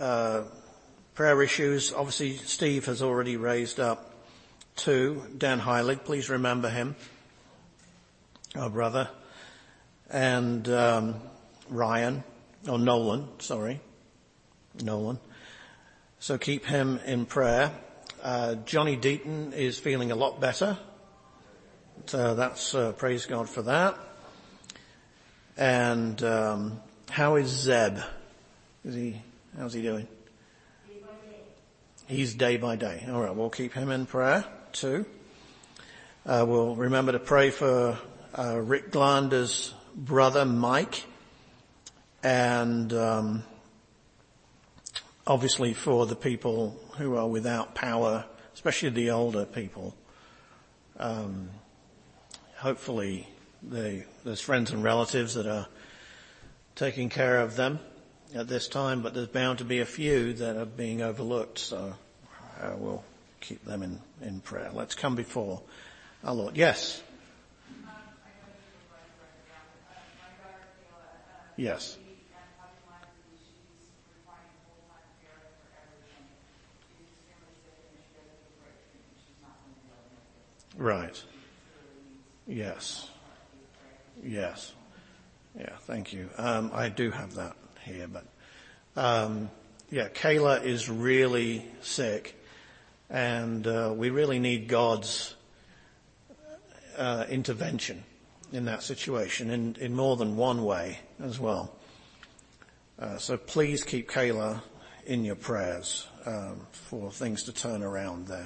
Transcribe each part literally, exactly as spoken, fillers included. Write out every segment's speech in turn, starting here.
uh, prayer issues. Obviously, Steve has already raised up two. Dan Heilig, please remember him, our brother. And um, Ryan, or Nolan, sorry, Nolan. So keep him in prayer. Uh, Johnny Deaton is feeling a lot better. So that's, uh, praise God for that. And um, how is Zeb? Is he, how's he doing? Day by day. He's day by day. All right, we'll keep him in prayer too. Uh, we'll remember to pray for uh, Rick Glander's brother Mike, and um, obviously for the people who are without power, especially the older people. Um, hopefully they, there's friends and relatives that are taking care of them at this time, but there's bound to be a few that are being overlooked, so uh, we'll keep them in, in prayer. Let's come before our Lord. Yes? Yes. Right. Yes. Yes. Yeah, thank you. Um, I do have that here, but, um, yeah, Kayla is really sick, and, uh, we really need God's, uh, intervention in that situation in, in more than one way as well. Uh, so please keep Kayla in your prayers, um, for things to turn around there.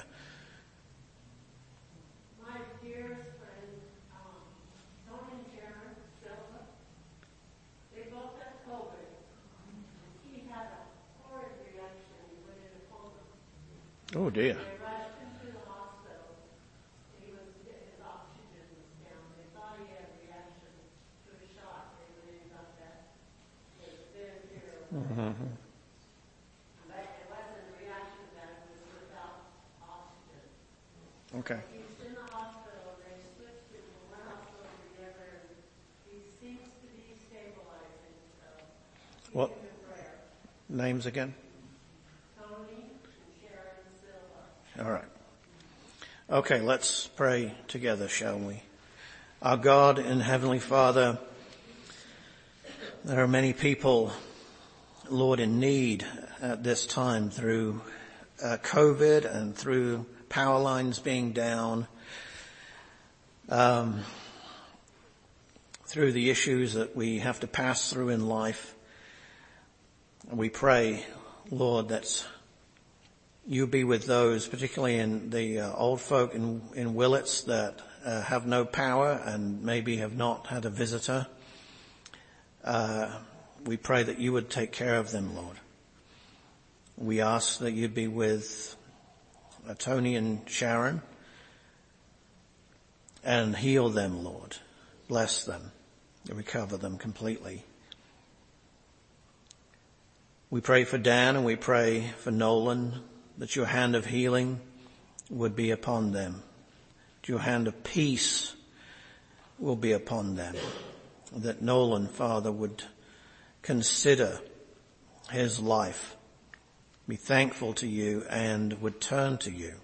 My dearest friend, um, Tony and Sharon Silva, they both had COVID. He had a horrid reaction. He went into coma. Oh dear. They rushed him to the hospital. He was, his oxygen was down. They thought he had a reaction to a shot. They went in and got that. It was very serious. Mm-hmm. But it wasn't a reaction that it was without oxygen. Okay. He was in the hospital. They switched him from one hospital to the other. And he seems to be stabilizing. So keep What? him in prayer. Names again? Tony and Sharon Silva. All right. Okay, let's pray together, shall we? Our God and Heavenly Father, there are many people, Lord, in need at this time through uh, COVID and through power lines being down, um, through the issues that we have to pass through in life. And we pray, Lord, that you be with those, particularly in the uh, old folk in, in Willits that uh, have no power and maybe have not had a visitor. Uh, we pray that you would take care of them, Lord. We ask that you'd be with uh, Tony and Sharon and heal them, Lord. Bless them, recover them completely. We pray for Dan and we pray for Nolan, that your hand of healing would be upon them. That your hand of peace will be upon them. That Nolan, Father, would consider his life, be thankful to you, and would turn to you.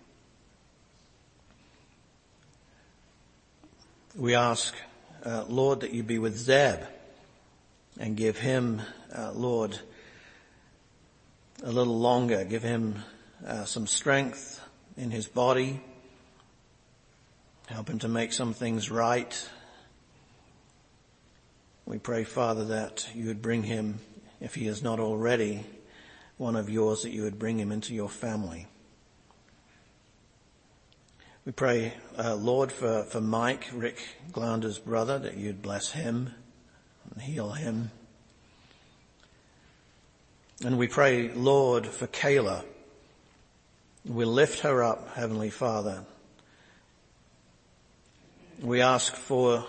We ask, uh, Lord, that you be with Zeb and give him, uh, Lord, a little longer. Give him uh, some strength in his body. Help him to make some things right. We pray, Father, that you would bring him, if he is not already one of yours, that you would bring him into your family. We pray, uh, Lord, for, for Mike, Rick Glander's brother, that you'd bless him and heal him. And we pray, Lord, for Kayla. We lift her up, Heavenly Father. We ask for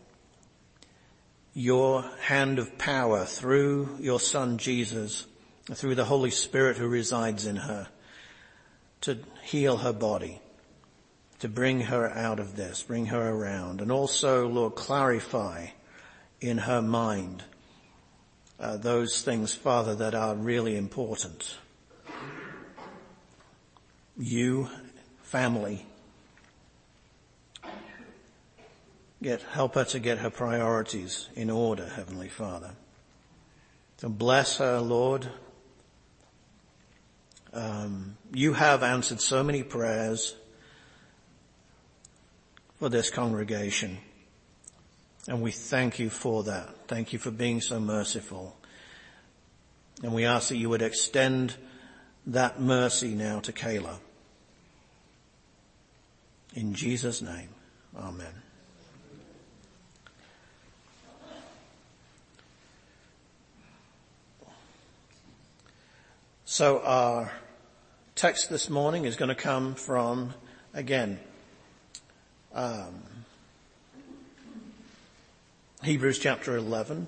your hand of power through your Son Jesus, through the Holy Spirit who resides in her, to heal her body, to bring her out of this, bring her around, and also, Lord, clarify in her mind uh, those things, Father, that are really important. You, family, get, help her to get her priorities in order, Heavenly Father. So bless her, Lord. Um, you have answered so many prayers for this congregation, and we thank you for that. Thank you for being so merciful. And we ask that you would extend that mercy now to Kayla. In Jesus' name, amen. So our text this morning is going to come from, again, um, Hebrews chapter eleven.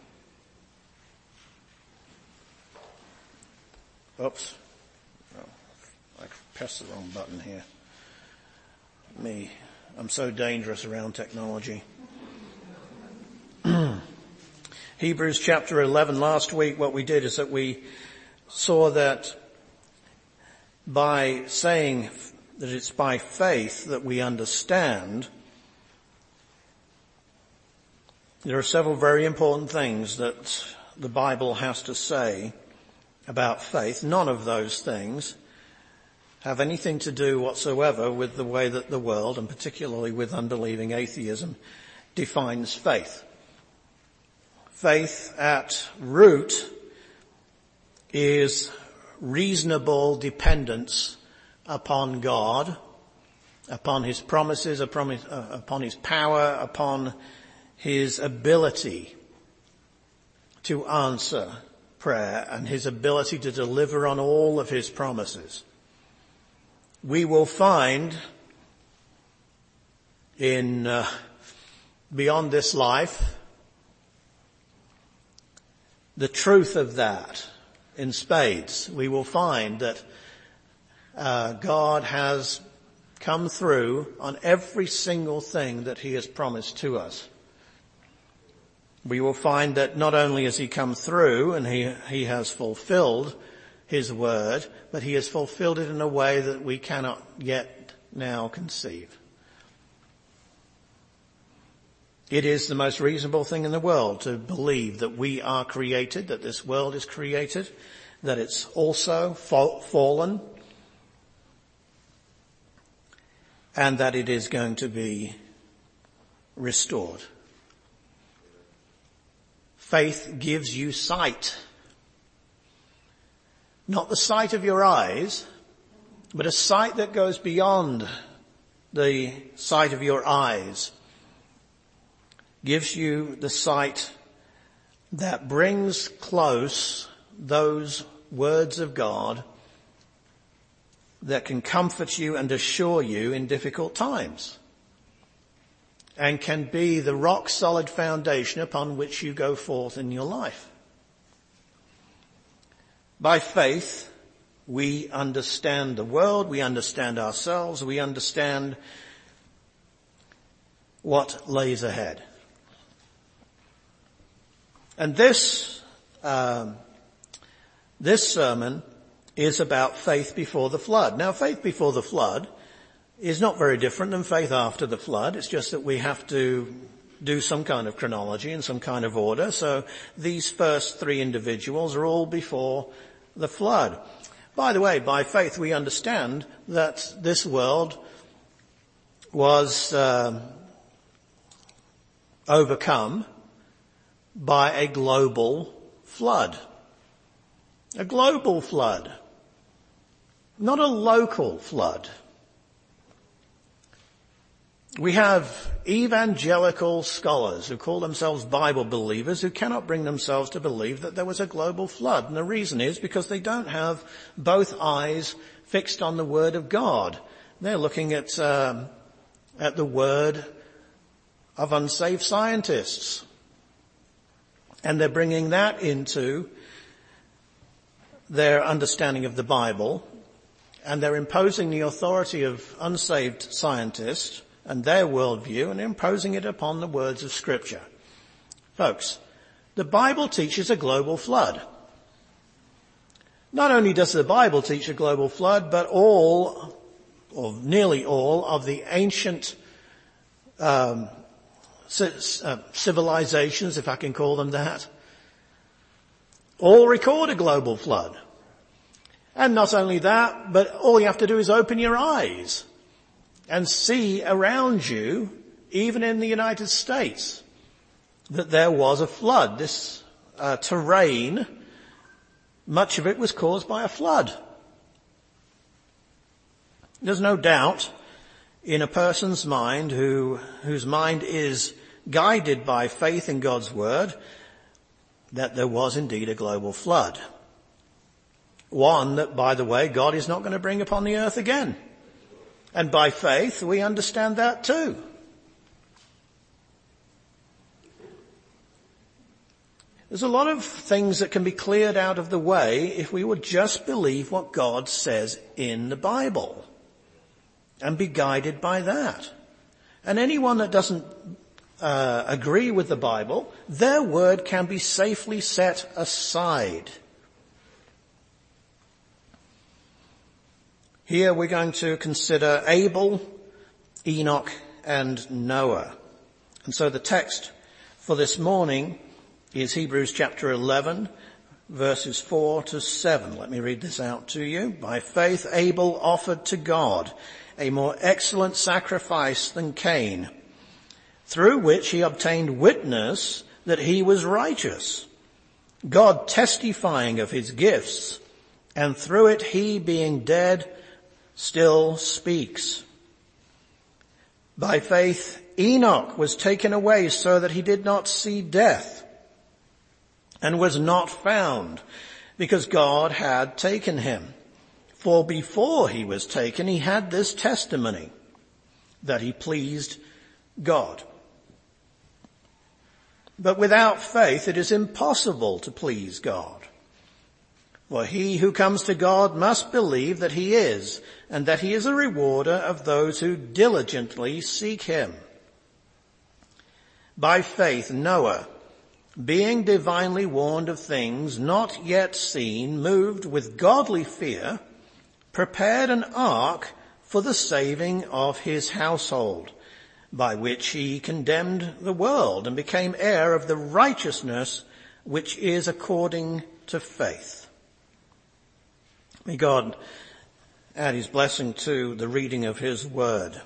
Oops. Oh, I pressed the wrong button here. Me. I'm so dangerous around technology. Hebrews chapter eleven. Last week what we did is that we saw that by saying that it's by faith that we understand, there are several very important things that the Bible has to say about faith. None of those things have anything to do whatsoever with the way that the world, and particularly with unbelieving atheism, defines faith. Faith at root is reasonable dependence upon God, upon his promises, upon his, uh, upon his power, upon his ability to answer prayer and his ability to deliver on all of his promises. We will find in uh, beyond this life the truth of that in spades. We will find that uh, God has come through on every single thing that he has promised to us. We will find that not only has he come through and he, he has fulfilled his word, but he has fulfilled it in a way that we cannot yet now conceive. It is the most reasonable thing in the world to believe that we are created, that this world is created, that it's also fa- fallen, and that it is going to be restored. Faith gives you sight. Not the sight of your eyes, but a sight that goes beyond the sight of your eyes. Gives you the sight that brings close those words of God that can comfort you and assure you in difficult times, and can be the rock-solid foundation upon which you go forth in your life. By faith, we understand the world, we understand ourselves, we understand what lays ahead. And this, um, this sermon is about faith before the flood. Now, faith before the flood is not very different than faith after the flood. It's just that we have to do some kind of chronology and some kind of order. So these first three individuals are all before the flood. By the way, by faith we understand that this world was uh, overcome by a global flood. A global flood. Not a local flood. We have evangelical scholars who call themselves Bible believers who cannot bring themselves to believe that there was a global flood. And the reason is because they don't have both eyes fixed on the Word of God. They're looking at, um, at the word of unsaved scientists. And they're bringing that into their understanding of the Bible, and they're imposing the authority of unsaved scientists and their worldview and imposing it upon the words of Scripture. Folks, The Bible teaches a global flood. Not only does the Bible teach a global flood, but all, or nearly all, of the ancient um, civilizations, if I can call them that, all record a global flood. And not only that, but all you have to do is open your eyes and see around you, even in the United States, that there was a flood. This uh, terrain, much of it was caused by a flood. There's no doubt in a person's mind who, whose mind is guided by faith in God's word that there was indeed a global flood. One that, by the way, God is not going to bring upon the earth again. And by faith, we understand that too. There's a lot of things that can be cleared out of the way if we would just believe what God says in the Bible and be guided by that. And anyone that doesn't uh, agree with the Bible, their word can be safely set aside. Here we're going to consider Abel, Enoch, and Noah. And so the text for this morning is Hebrews chapter eleven, verses four to seven. Let me read this out to you. By faith Abel offered to God a more excellent sacrifice than Cain, through which he obtained witness that he was righteous, God testifying of his gifts, and through it he, being dead, still speaks. By faith Enoch was taken away so that he did not see death, and was not found, because God had taken him. For before he was taken, he had this testimony, that he pleased God. But without faith it is impossible to please God. For he who comes to God must believe that he is, and that he is a rewarder of those who diligently seek him. By faith Noah, being divinely warned of things not yet seen, moved with godly fear, prepared an ark for the saving of his household, by which he condemned the world and became heir of the righteousness which is according to faith. May God add his blessing to the reading of his word.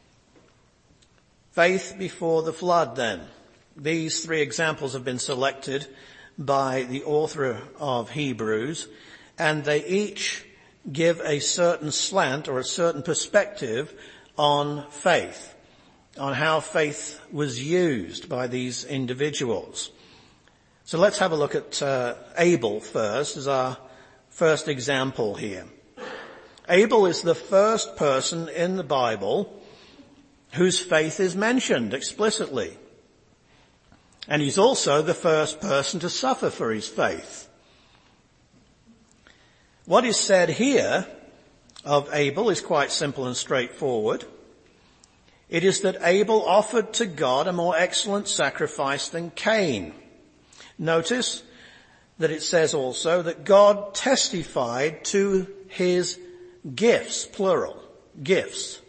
Faith before the flood then. These three examples have been selected by the author of Hebrews, and they each give a certain slant or a certain perspective on faith, on how faith was used by these individuals. So let's have a look at uh, Abel first as our first example here. Abel is the first person in the Bible whose faith is mentioned explicitly. And he's also the first person to suffer for his faith. What is said here of Abel is quite simple and straightforward. It is that Abel offered to God a more excellent sacrifice than Cain. Notice that it says also that God testified to his gifts, plural, gifts.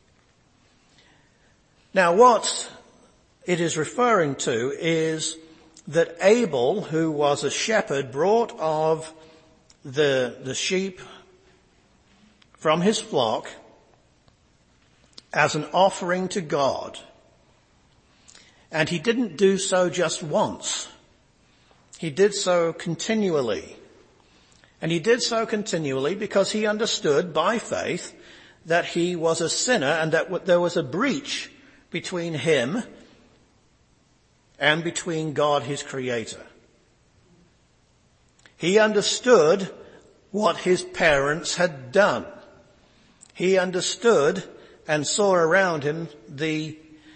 Now what it is referring to is that Abel, who was a shepherd, brought of the, the sheep from his flock as an offering to God. And he didn't do so just once. He did so continually. And he did so continually because he understood by faith that he was a sinner and that there was a breach between him and between God, his creator. He understood what his parents had done. He understood and saw around him the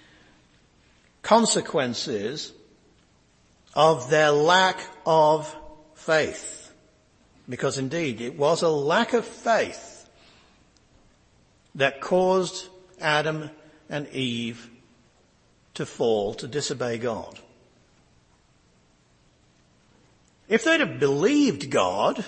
consequences of their lack of faith. Because indeed, it was a lack of faith that caused Adam and Eve to fall, to disobey God. If they'd have believed God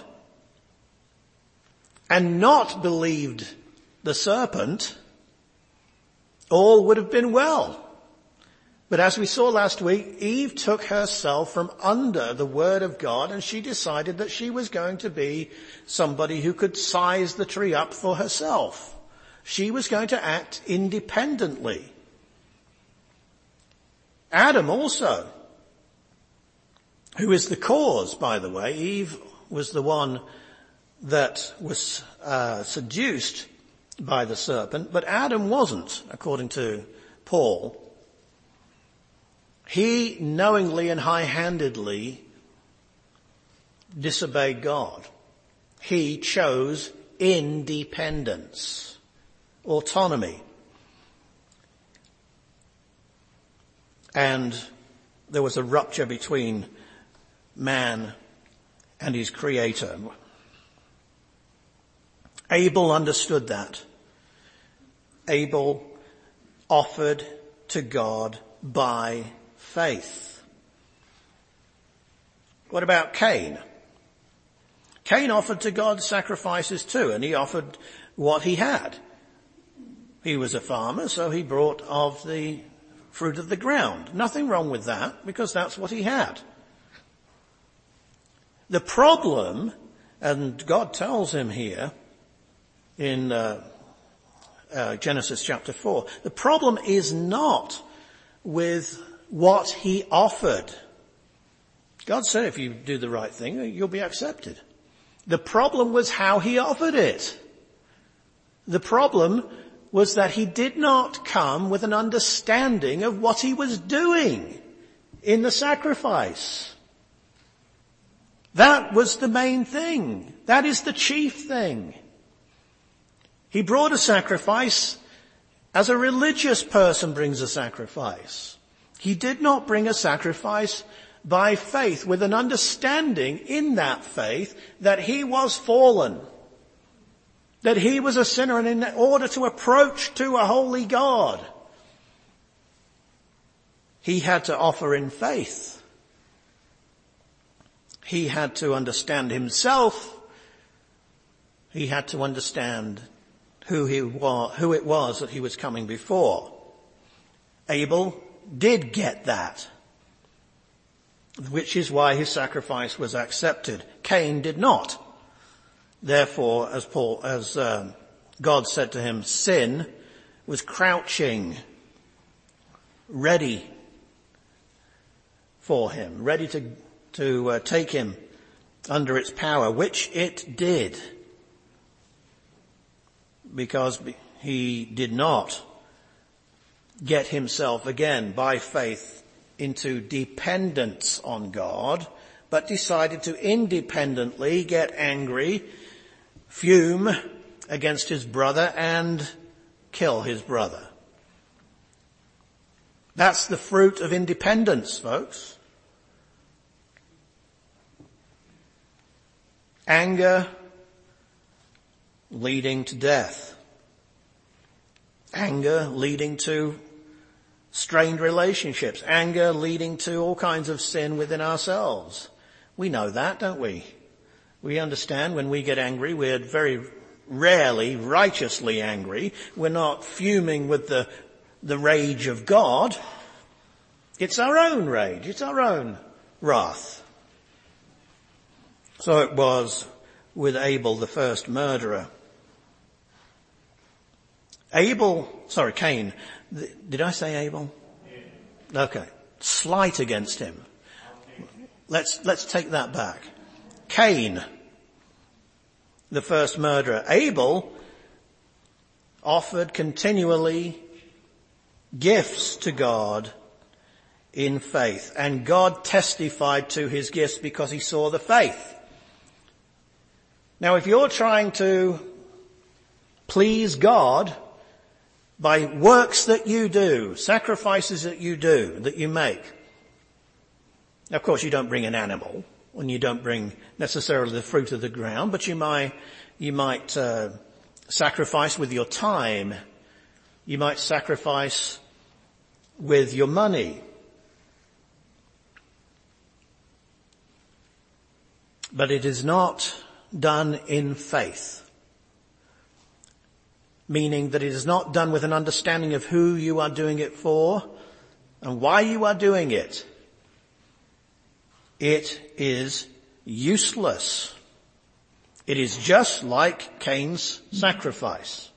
and not believed the serpent, all would have been well. But as we saw last week, Eve took herself from under the word of God, and she decided that she was going to be somebody who could size the tree up for herself. She was going to act independently. Adam also, who is the cause, by the way. Eve was the one that was uh, seduced by the serpent, but Adam wasn't, according to Paul. He knowingly and high-handedly disobeyed God. He chose independence, autonomy. And there was a rupture between man and his creator. Abel understood that. Abel offered to God by faith. What about Cain? Cain offered to God sacrifices too, and he offered what he had. He was a farmer, so he brought of the fruit of the ground. Nothing wrong with that, because that's what he had. The problem, and God tells him here in uh, uh, Genesis chapter four, the problem is not with what he offered. God said if you do the right thing, you'll be accepted. The problem was how he offered it. The problem was that he did not come with an understanding of what he was doing in the sacrifice. That was the main thing. That is the chief thing. He brought a sacrifice as a religious person brings a sacrifice. He did not bring a sacrifice by faith, with an understanding in that faith that he was fallen, that he was a sinner, and in order to approach to a holy God, he had to offer in faith. He had to understand himself. He had to understand who he was, who it was that he was coming before. Abel did get that, which is why his sacrifice was accepted. Cain did not. Therefore, as Paul, as um, God said to him, sin was crouching, ready for him, ready to to uh, take him under its power, which it did, because he did not get himself again by faith into dependence on God, but decided to independently get angry, fume against his brother, and kill his brother. That's the fruit of independence, folks. Anger leading to death. Anger leading to strained relationships. Anger leading to all kinds of sin within ourselves. We know that, don't we? We understand when we get angry, we're very rarely righteously angry. We're not fuming with the, the rage of God. It's our own rage. It's our own wrath. So it was with Abel, the first murderer. Abel, sorry, Cain. Did I say Abel? Yeah. Okay. Slight against him. Okay. Let's, let's take that back. Cain, the first murderer. Abel offered continually gifts to God in faith, and God testified to his gifts because he saw the faith. Now, if you're trying to please God by works that you do, sacrifices that you do, that you make, of course you don't bring an animal, and you don't bring necessarily the fruit of the ground, but you might, you might uh, sacrifice with your time. You might sacrifice with your money. but it is not done in faith. Meaning that it is not done with an understanding of who you are doing it for and why you are doing it. It is useless. It is just like Cain's sacrifice.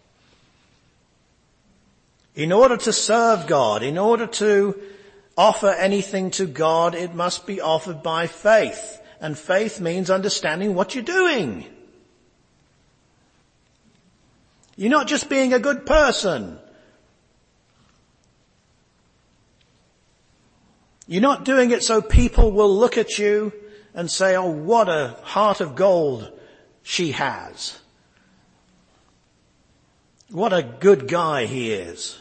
In order to serve God, in order to offer anything to God, it must be offered by faith. And faith means understanding what you're doing. You're not just being a good person. You're not doing it so people will look at you and say, oh, what a heart of gold she has. What a good guy he is.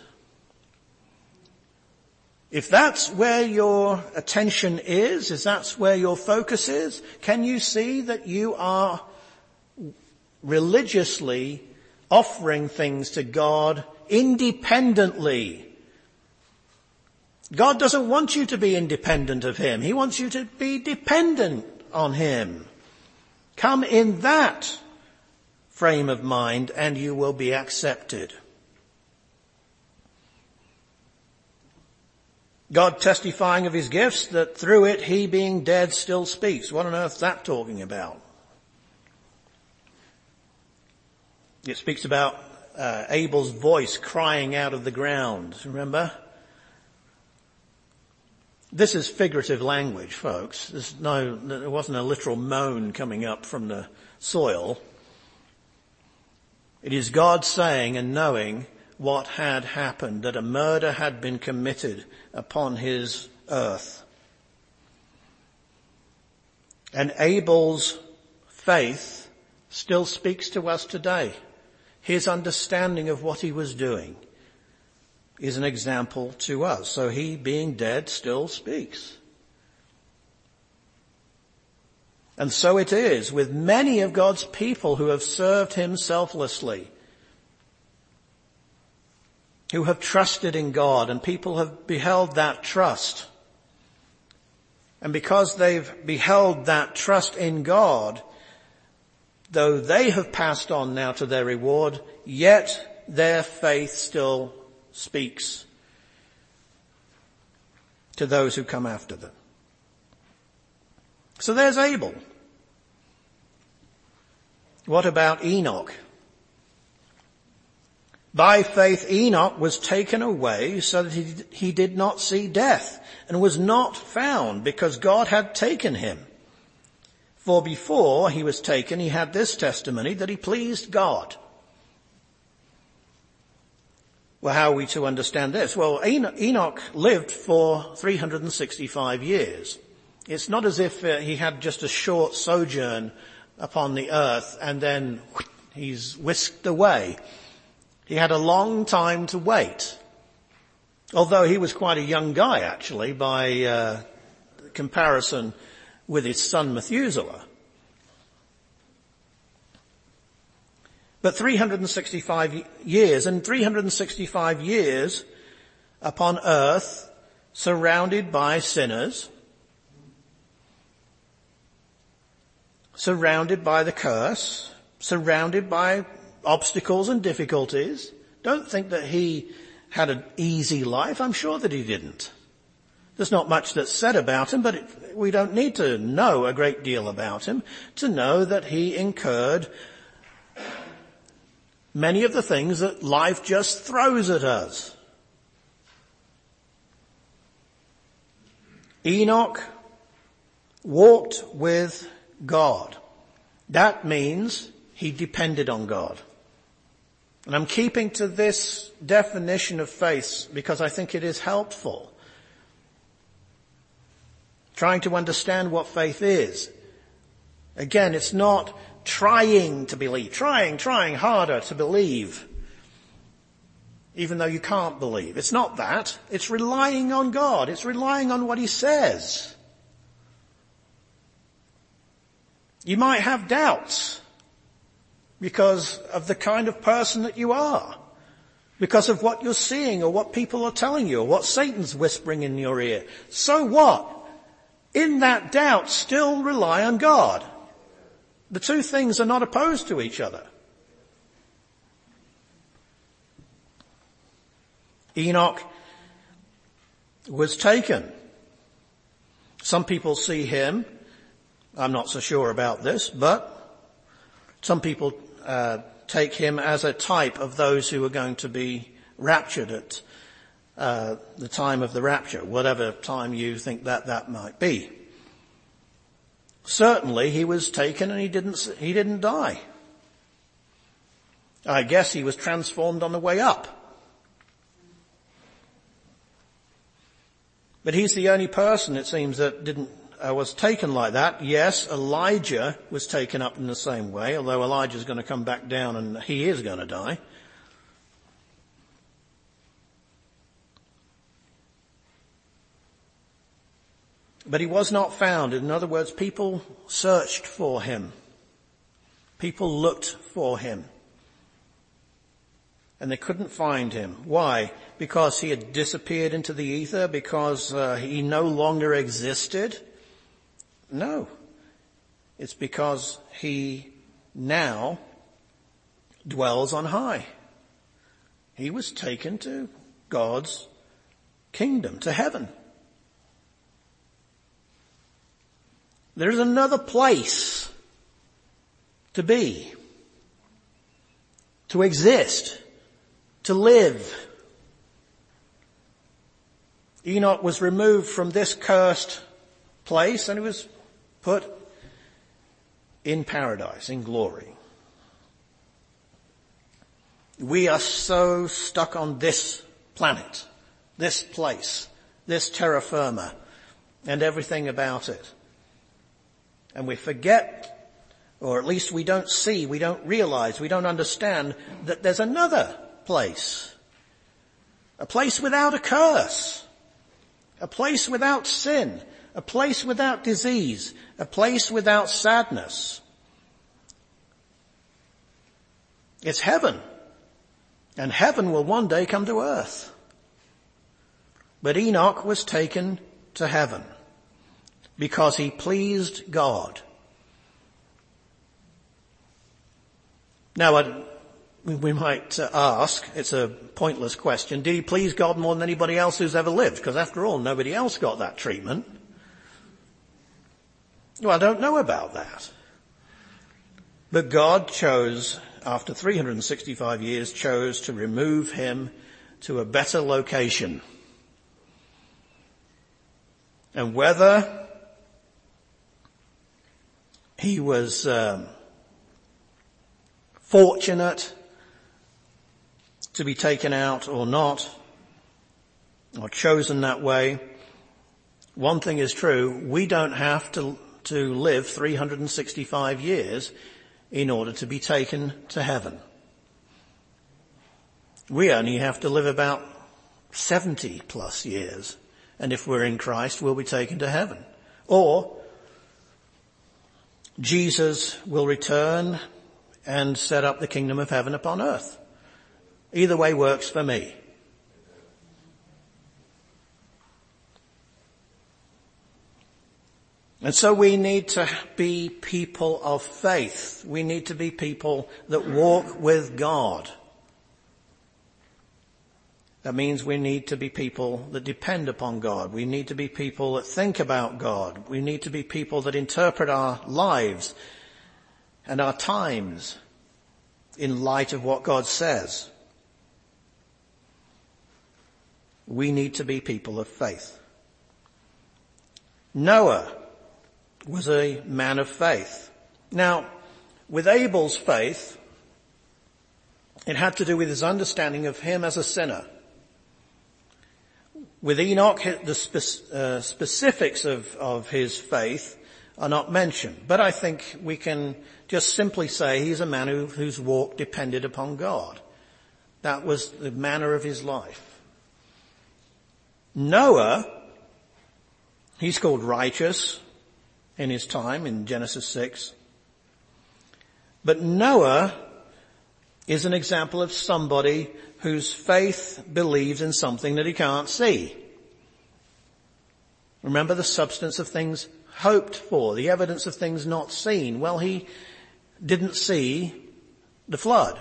If that's where your attention is, if that's where your focus is, can you see that you are religiously offering things to God independently? God doesn't want you to be independent of Him. He wants you to be dependent on Him. Come in that frame of mind and you will be accepted. God testifying of His gifts, that through it He being dead still speaks. What on earth is that talking about? It speaks about uh, Abel's voice crying out of the ground. Remember? This is figurative language, folks. There's no, there wasn't a literal moan coming up from the soil. It is God saying and knowing what had happened, that a murder had been committed upon His earth. And Abel's faith still speaks to us today. His understanding of what he was doing is an example to us. So he, being dead, still speaks. And so it is with many of God's people who have served Him selflessly, who have trusted in God, and people have beheld that trust. And because they've beheld that trust in God, though they have passed on now to their reward, yet their faith still speaks to those who come after them. So there's Abel. What about Enoch? By faith Enoch was taken away so that he, he did not see death, and was not found because God had taken him. For before he was taken, he had this testimony, that he pleased God. Well, how are we to understand this? Well, Enoch lived for three hundred sixty-five years. It's not as if uh, he had just a short sojourn upon the earth and then whoosh, he's whisked away. He had a long time to wait. Although he was quite a young guy, actually, by uh, comparison with his son Methuselah. But three hundred sixty-five years, and three hundred sixty-five years upon earth, surrounded by sinners, surrounded by the curse, surrounded by obstacles and difficulties. Don't think that he had an easy life. I'm sure that he didn't. There's not much that's said about him, but it, we don't need to know a great deal about him to know that he incurred many of the things that life just throws at us. Enoch walked with God. That means he depended on God. And I'm keeping to this definition of faith because I think it is helpful. Trying to understand what faith is. Again, it's not trying to believe, trying, trying harder to believe, even though you can't believe. It's not that. It's relying on God. It's relying on what He says. You might have doubts because of the kind of person that you are, because of what you're seeing or what people are telling you or what Satan's whispering in your ear. So what? In that doubt, still rely on God. The two things are not opposed to each other. Enoch was taken. Some people see him, I'm not so sure about this, but some people uh, take him as a type of those who are going to be raptured at uh, the time of the rapture, whatever time you think that that might be. Certainly he was taken and he didn't, he didn't die. I guess he was transformed on the way up. But he's the only person, it seems, that didn't, uh, was taken like that. Yes, Elijah was taken up in the same way, although Elijah's going to come back down and he is going to die. But he was not found. In other words, people searched for him. People looked for him. And they couldn't find him. Why? Because he had disappeared into the ether? Because uh, he no longer existed? No. It's because he now dwells on high. He was taken to God's kingdom, to heaven. There's another place to be, to exist, to live. Enoch was removed from this cursed place and he was put in paradise, in glory. We are so stuck on this planet, this place, this terra firma, and everything about it. And we forget, or at least we don't see, we don't realize, we don't understand that there's another place. A place without a curse. A place without sin. A place without disease. A place without sadness. It's heaven. And heaven will one day come to earth. But Enoch was taken to heaven because he pleased God. Now, I, we might uh, ask, it's a pointless question, did he please God more than anybody else who's ever lived? Because after all, nobody else got that treatment. Well, I don't know about that. But God chose, after three hundred sixty-five years, chose to remove him to a better location. And whether he was um, fortunate to be taken out or not, or chosen that way, one thing is true, we don't have to, to live three hundred sixty-five years in order to be taken to heaven. We only have to live about seventy plus years, and if we're in Christ, we'll be taken to heaven. Or Jesus will return and set up the kingdom of heaven upon earth. Either way works for me. And so we need to be people of faith. We need to be people that walk with God. That means we need to be people that depend upon God. We need to be people that think about God. We need to be people that interpret our lives and our times in light of what God says. We need to be people of faith. Noah was a man of faith. Now, with Abel's faith, it had to do with his understanding of him as a sinner. With Enoch, the spe- uh, specifics of, of his faith are not mentioned. But I think we can just simply say he's a man who, whose walk depended upon God. That was the manner of his life. Noah, he's called righteous in his time in Genesis six. But Noah is an example of somebody whose faith believes in something that he can't see. Remember the substance of things hoped for, the evidence of things not seen. Well, he, didn't see the flood.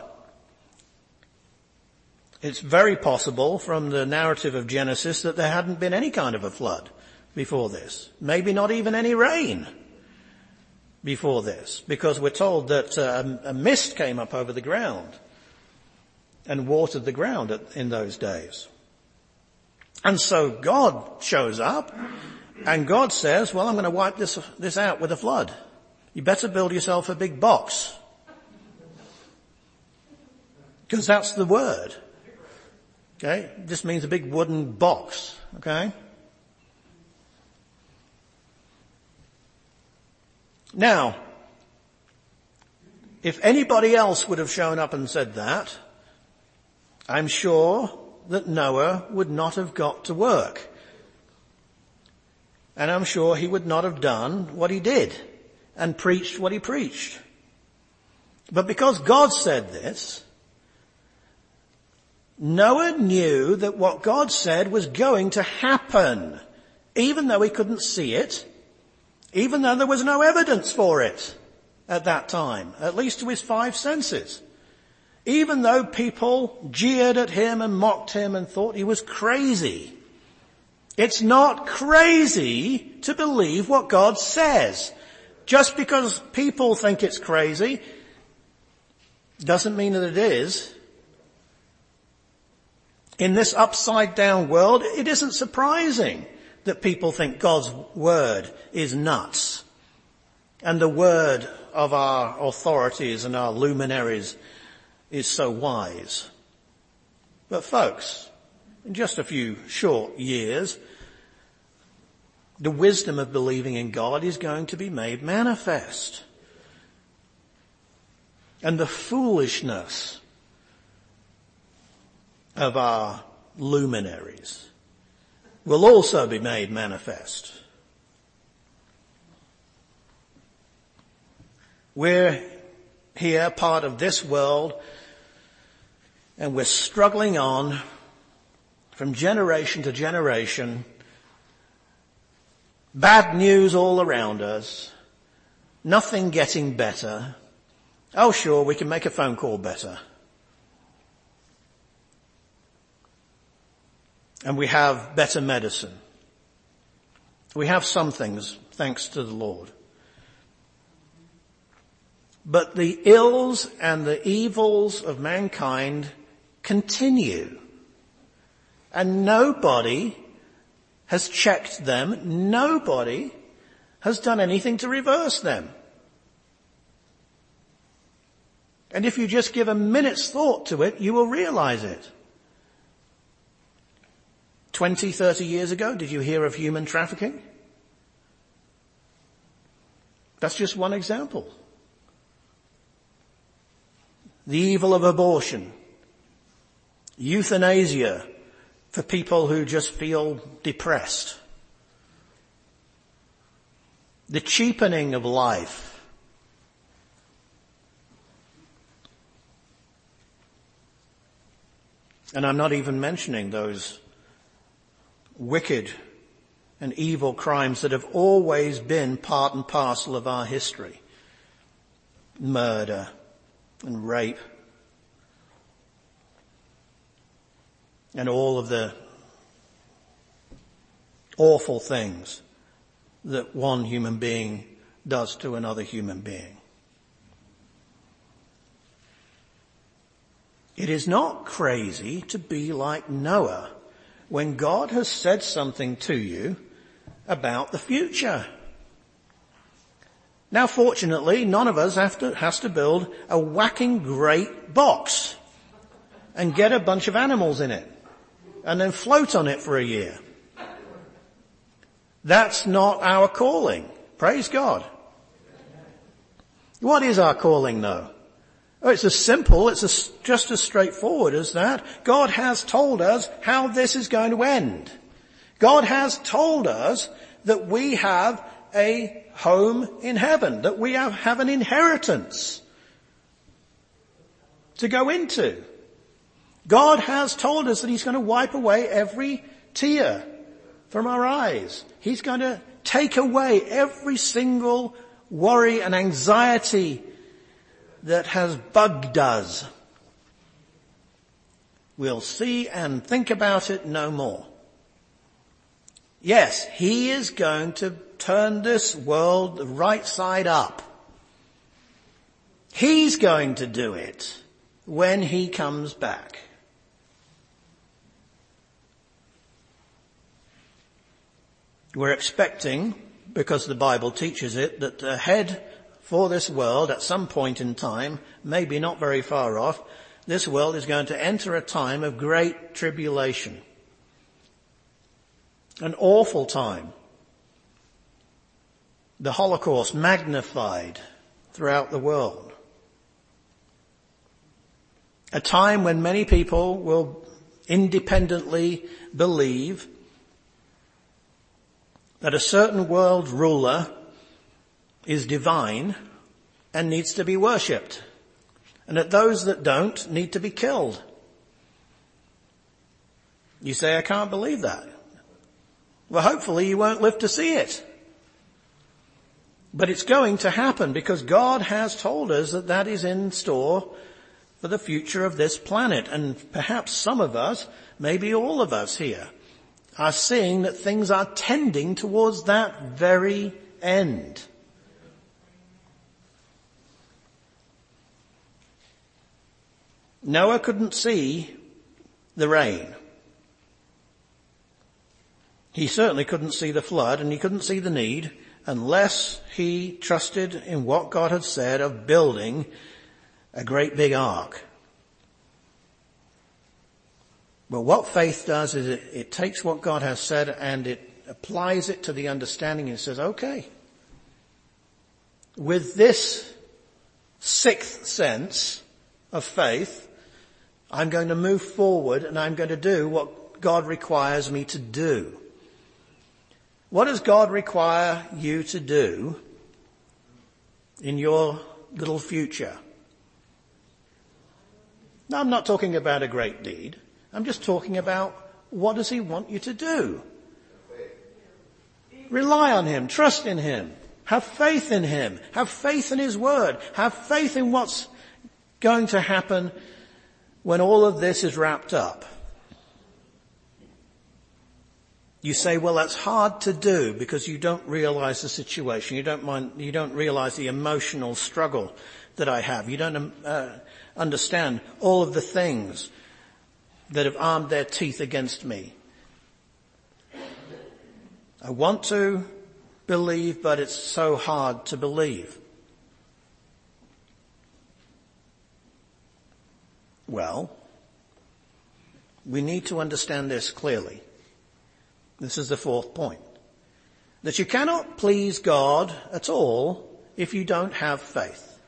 It's very possible from the narrative of Genesis that there hadn't been any kind of a flood before this. Maybe not even any rain before this, because we're told that uh, a mist came up over the ground and watered the ground at, in those days. And so God shows up and God says, well, I'm going to wipe this, this out with a flood. You better build yourself a big box. Because that's the word. Okay? This means a big wooden box. Okay? Now, if anybody else would have shown up and said that, I'm sure that Noah would not have got to work. And I'm sure he would not have done what he did and preached what he preached. But because God said this, Noah knew that what God said was going to happen, even though he couldn't see it, even though there was no evidence for it at that time, at least to his five senses. Even though people jeered at him and mocked him and thought he was crazy. It's not crazy to believe what God says. Just because people think it's crazy doesn't mean that it is. In this upside down world, it isn't surprising that people think God's word is nuts. And the word of our authorities and our luminaries is so wise. But folks, in just a few short years, the wisdom of believing in God is going to be made manifest. And the foolishness of our luminaries will also be made manifest. We're here, part of this world, and we're struggling on from generation to generation. Bad news all around us. Nothing getting better. Oh, sure, we can make a phone call better. And we have better medicine. We have some things, thanks to the Lord. But the ills and the evils of mankind continue. And nobody has checked them. Nobody has done anything to reverse them. And if you just give a minute's thought to it, you will realize it. Twenty, thirty years ago, did you hear of human trafficking? That's just one example. The evil of abortion. Euthanasia for people who just feel depressed. The cheapening of life. And I'm not even mentioning those wicked and evil crimes that have always been part and parcel of our history. Murder and rape and all of the awful things that one human being does to another human being. It is not crazy to be like Noah when God has said something to you about the future. Now, fortunately, none of us have to, has to build a whacking great box and get a bunch of animals in it and then float on it for a year. That's not our calling. Praise God. What is our calling, though? Oh, it's as simple, it's as, just as straightforward as that. God has told us how this is going to end. God has told us that we have a home in heaven, that we have, have an inheritance to go into. God has told us that He's going to wipe away every tear from our eyes. He's going to take away every single worry and anxiety that has bugged us. We'll see and think about it no more. Yes, he is going to turn this world the right side up. He's going to do it when he comes back. We're expecting, because the Bible teaches it, that the head for this world at some point in time, maybe not very far off, this world is going to enter a time of great tribulation. An awful time. The Holocaust magnified throughout the world. A time when many people will independently believe that a certain world ruler is divine and needs to be worshipped, and that those that don't need to be killed. You say, I can't believe that. Well, hopefully you won't live to see it. But it's going to happen because God has told us that that is in store for the future of this planet. And perhaps some of us, maybe all of us here, are seeing that things are tending towards that very end. Noah couldn't see the rain. He certainly couldn't see the flood, and he couldn't see the need unless he trusted in what God had said of building a great big ark. But what faith does is it, it takes what God has said and it applies it to the understanding and says, okay, with this sixth sense of faith, I'm going to move forward and I'm going to do what God requires me to do. What does God require you to do in your little future? Now, I'm not talking about a great deed. I'm just talking about what does he want you to do? Rely on him. Trust in him. Have faith in him. Have faith in his word. Have faith in what's going to happen when all of this is wrapped up. You say, well, that's hard to do because you don't realize the situation. You don't mind, you don't realize the emotional struggle that I have. You don't uh, understand all of the things that have armed their teeth against me. I want to believe, but it's so hard to believe. Well, we need to understand this clearly. This is the fourth point. That you cannot please God at all if you don't have faith.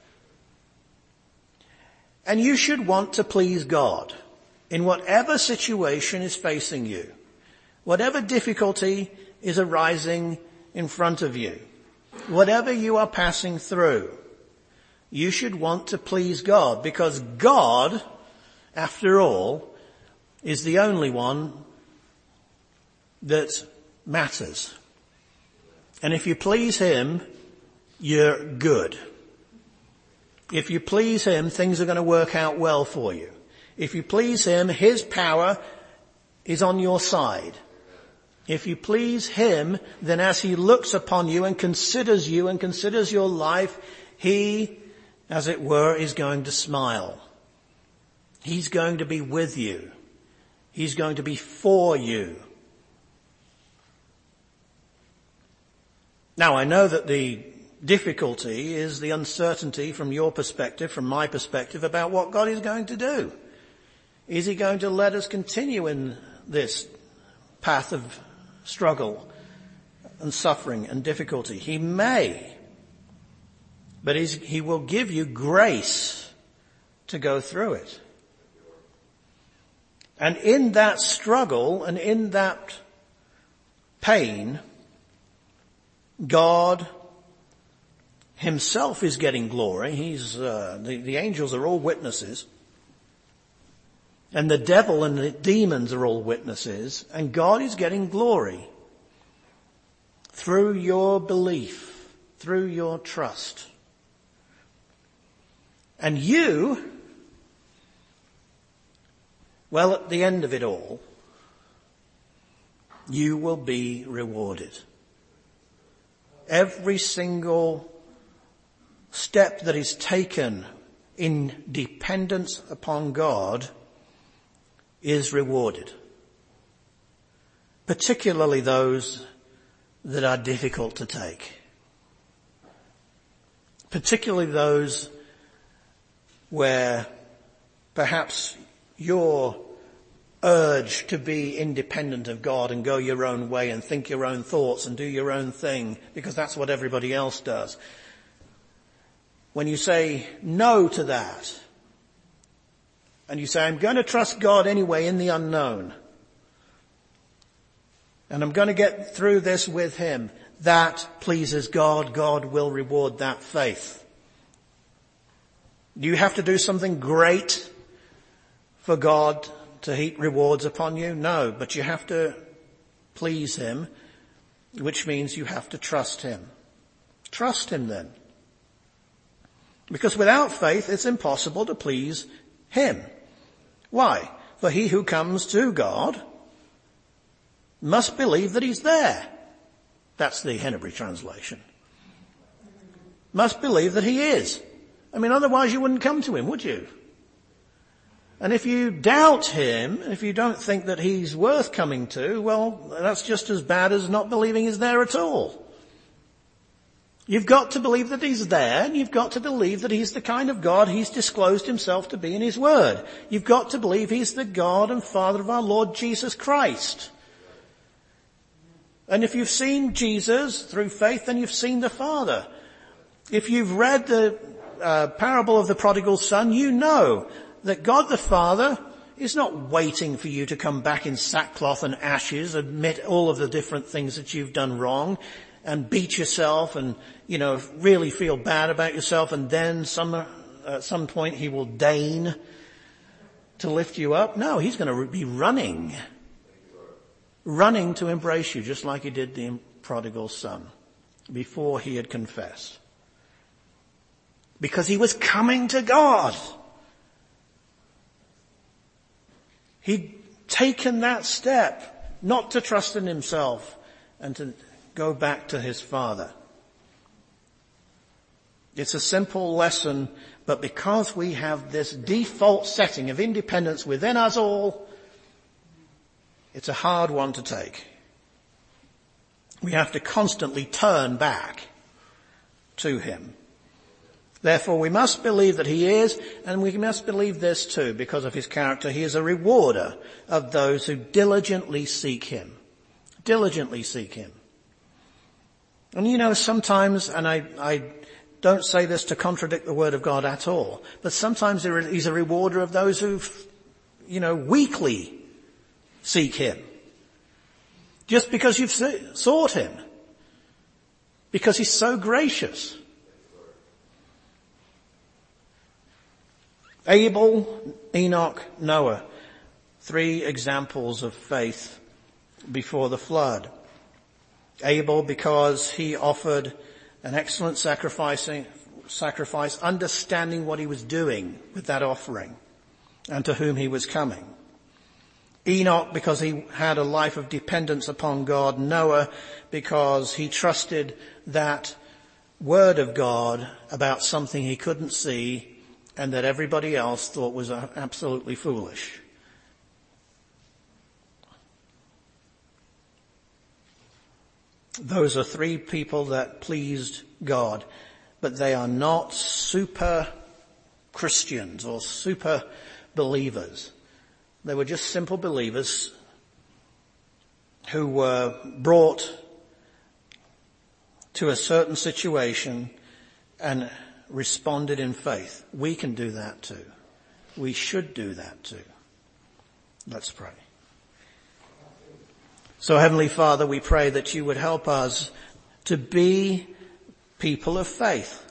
And you should want to please God in whatever situation is facing you, whatever difficulty is arising in front of you, whatever you are passing through. You should want to please God because God, after all, is the only one that matters. And if you please him, you're good. If you please him, things are going to work out well for you. If you please him, his power is on your side. If you please him, then as he looks upon you and considers you and considers your life, he, as it were, is going to smile. He's going to be with you. He's going to be for you. Now, I know that the difficulty is the uncertainty from your perspective, from my perspective, about what God is going to do. Is he going to let us continue in this path of struggle and suffering and difficulty? He may, but he's, he will give you grace to go through it. And in that struggle and in that pain, God himself is getting glory. He's, uh, the, the angels are all witnesses. And the devil and the demons are all witnesses. And God is getting glory through your belief, through your trust. And you, well, at the end of it all, you will be rewarded. Every single step that is taken in dependence upon God is rewarded. Particularly those that are difficult to take. Particularly those where perhaps your urge to be independent of God and go your own way and think your own thoughts and do your own thing because that's what everybody else does. When you say no to that and you say, I'm going to trust God anyway in the unknown and I'm going to get through this with him, that pleases God. God will reward that faith. Do you have to do something great for God to heap rewards upon you? No, but you have to please him, which means you have to trust him. Trust him then. Because without faith, it's impossible to please him. Why? For he who comes to God must believe that he's there. That's the Hennebery translation. Must believe that he is. I mean, otherwise you wouldn't come to him, would you? And if you doubt him, if you don't think that he's worth coming to, well, that's just as bad as not believing he's there at all. You've got to believe that he's there, and you've got to believe that he's the kind of God he's disclosed himself to be in his word. You've got to believe he's the God and Father of our Lord Jesus Christ. And if you've seen Jesus through faith, then you've seen the Father. If you've read the uh, parable of the prodigal son, you know that God the Father is not waiting for you to come back in sackcloth and ashes, admit all of the different things that you've done wrong, and beat yourself and, you know, really feel bad about yourself, and then some, uh, at some point he will deign to lift you up. No, he's going to be running, running to embrace you, just like he did the prodigal son before he had confessed. Because he was coming to God. He'd taken that step not to trust in himself and to go back to his Father. It's a simple lesson, but because we have this default setting of independence within us all, it's a hard one to take. We have to constantly turn back to him. Therefore, we must believe that he is, and we must believe this too, because of his character. He is a rewarder of those who diligently seek him. Diligently seek him. And you know, sometimes, and I, I don't say this to contradict the word of God at all, but sometimes he's a rewarder of those who, you know, weakly seek him. Just because you've sought him. Because he's so gracious. Abel, Enoch, Noah. Three examples of faith before the flood. Abel, because he offered an excellent sacrifice, sacrifice, understanding what he was doing with that offering and to whom he was coming. Enoch, because he had a life of dependence upon God. Noah, because he trusted that word of God about something he couldn't see and that everybody else thought was absolutely foolish. Those are three people that pleased God, but they are not super Christians or super believers. They were just simple believers who were brought to a certain situation and responded in faith. We can do that too. We should do that too. Let's pray. So Heavenly Father, we pray that you would help us to be people of faith.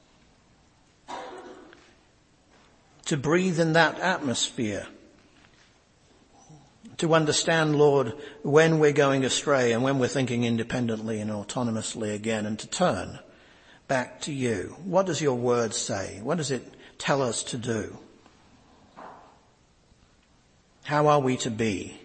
To breathe in that atmosphere. To understand, Lord, when we're going astray and when we're thinking independently and autonomously again, and to turn back to you. What does your word say? What does it tell us to do? How are we to be?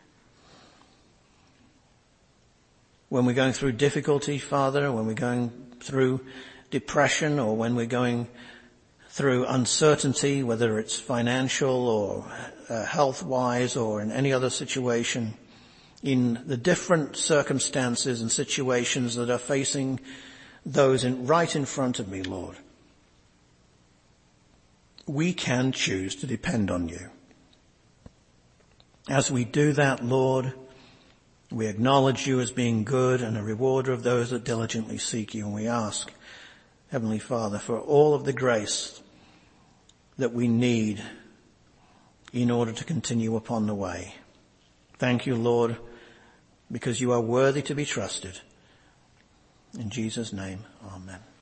When we're going through difficulty, Father, when we're going through depression, or when we're going through uncertainty, whether it's financial or uh, health-wise or in any other situation, in the different circumstances and situations that are facing those in, right in front of me, Lord, we can choose to depend on you. As we do that, Lord, we acknowledge you as being good and a rewarder of those that diligently seek you. And we ask, Heavenly Father, for all of the grace that we need in order to continue upon the way. Thank you, Lord, because you are worthy to be trusted. In Jesus' name, amen.